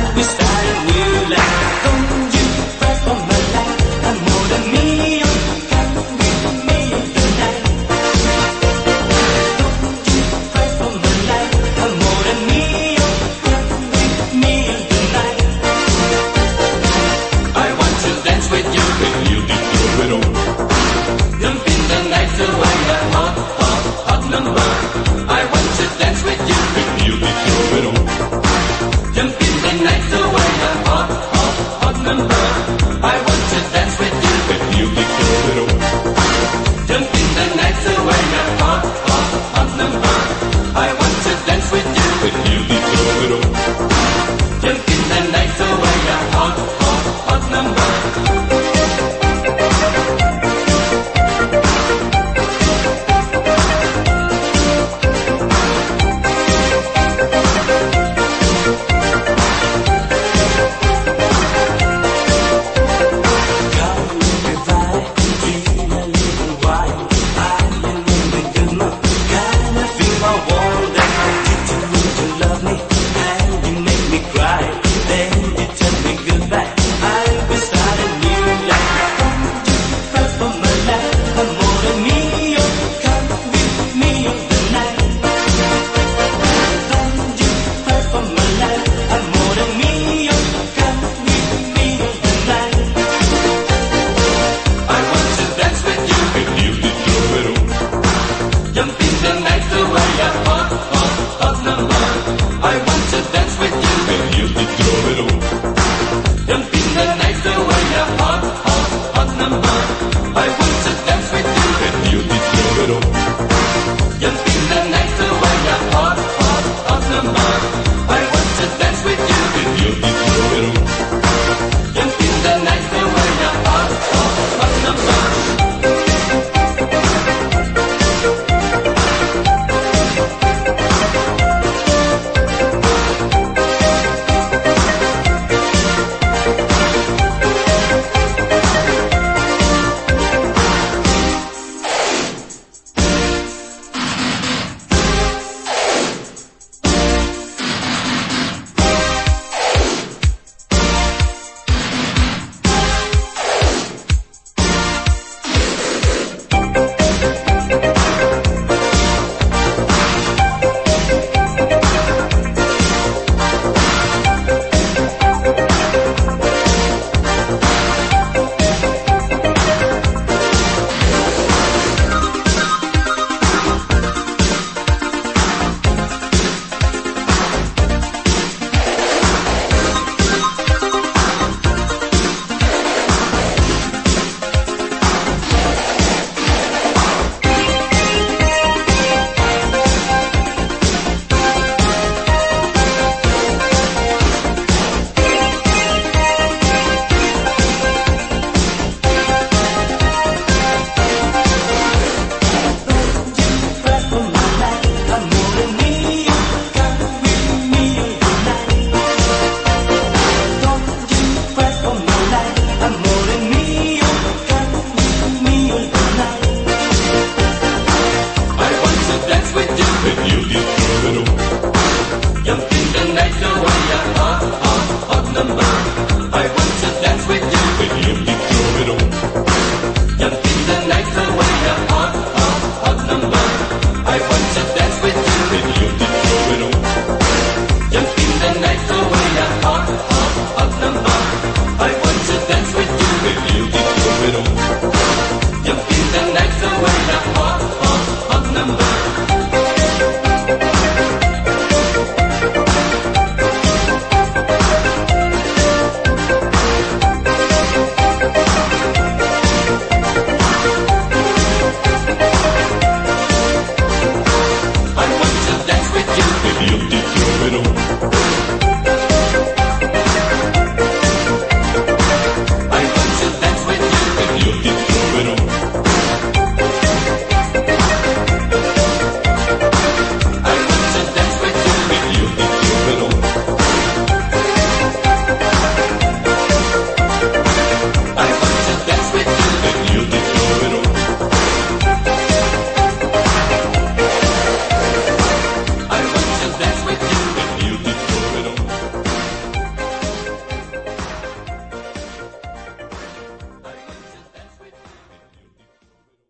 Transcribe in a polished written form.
we start a new life. Don't you fret for my life, amore mio, come with me tonight. Don't you fret for my life, amore mio, come with me tonight. I want to dance with you, io ti troverò. jump in the night to find a hot, hot, hot number. I want to dance with you, Io ti troverò. jump in the night to